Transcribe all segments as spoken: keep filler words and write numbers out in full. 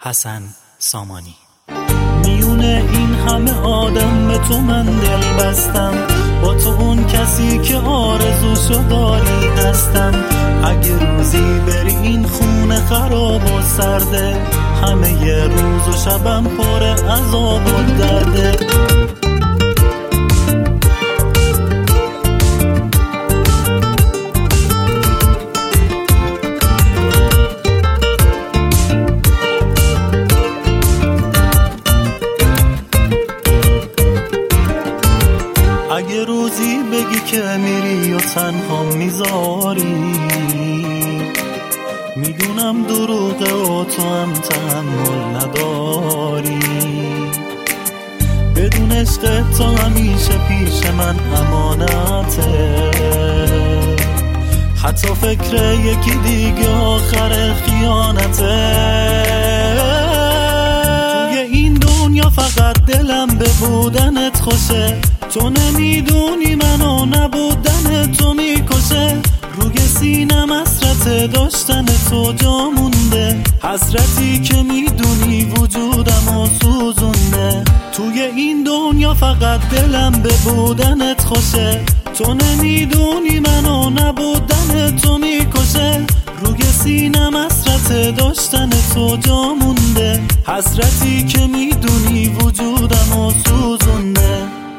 حسن سامانی. میونه این همه آدم به تو من دل بستم، با تو اون کسی که آرزوشو داری هستم. اگه روزی بری این خونه خراب و سرده، همه ی روز و شبم پر عذاب و درده. اگه روزی بگی که میری و تنها میذاری، میدونم دروغه و تو هم تحمل نداری. بدون عشق تو همیشه پیش من امانته، حتی فکر یکی دیگه آخر خیانته. توی این دنیا فقط دلم به بودنت خوشه، تو نمیدونی منو نبودن تو میکشه. روی سینم حسرت داشتن تو جا مونده، حسرتی که میدونی وجودمو سوزونده. توی این دنیا فقط دلم به بودنت خوشه، تو نمیدونی منو نبودن تو میکشه. روی سینم حسرت داشتن تو جا مونده، حسرتی که میدونی وجودمو سوزونده.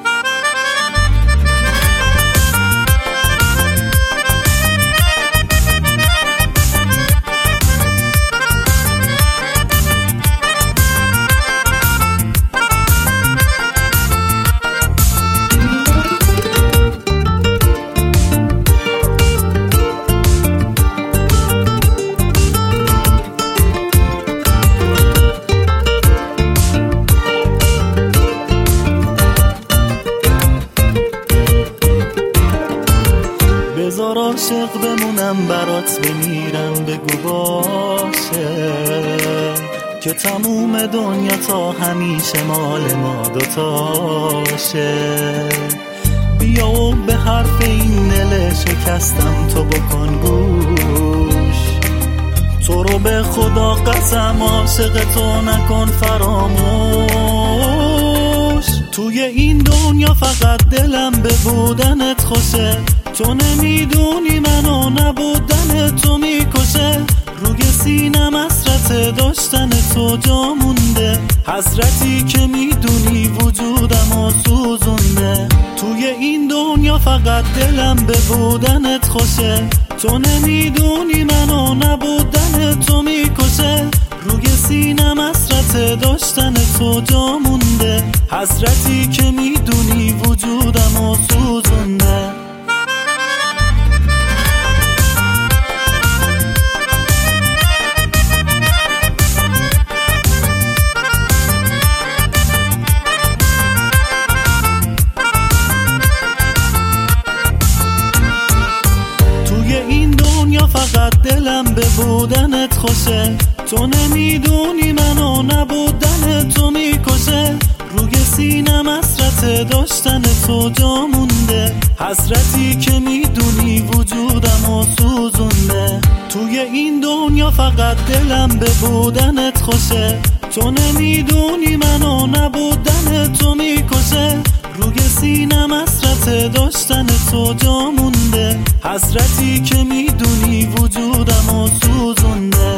بذار عاشق بمونم برات بمیرم، بگو باشه که تموم دنیا تا همیشه مال ما دوتاشه. بیا و به حرف این دل شکستم تو بکن گوش، تو رو به خدا قسم عاشق تو نکن فراموش. توی این دنیا فقط دلم به بودنت خوشه، تو نمیدونی منو نبودن تو میکشه. روی سینم حسرت داشتن تو جا مونده، حسرتی که میدونی وجودمو سوزونده. توی این دنیا فقط دلم به بودنت خوشه، تو نمیدونی منو نبودن تو میکشه. روی سینم حسرت داشتن تو جا مونده، حسرتی که میدونی وجودمو سوزونده. فقط دلم به بودنت خوشه، تو نمیدونی منو نبودن تو میکشه. روی سینم حسرت داشتن تو جا مونده، حسرتی که میدونی وجودمو سوزونده. توی این دنیا فقط دلم به بودنت خوشه، تو نمیدونی منو نبودن تو میکشه. روی سینم حسرت داشتن تو جا مونده، حسرتی که میدونی وجودمو سوزونده.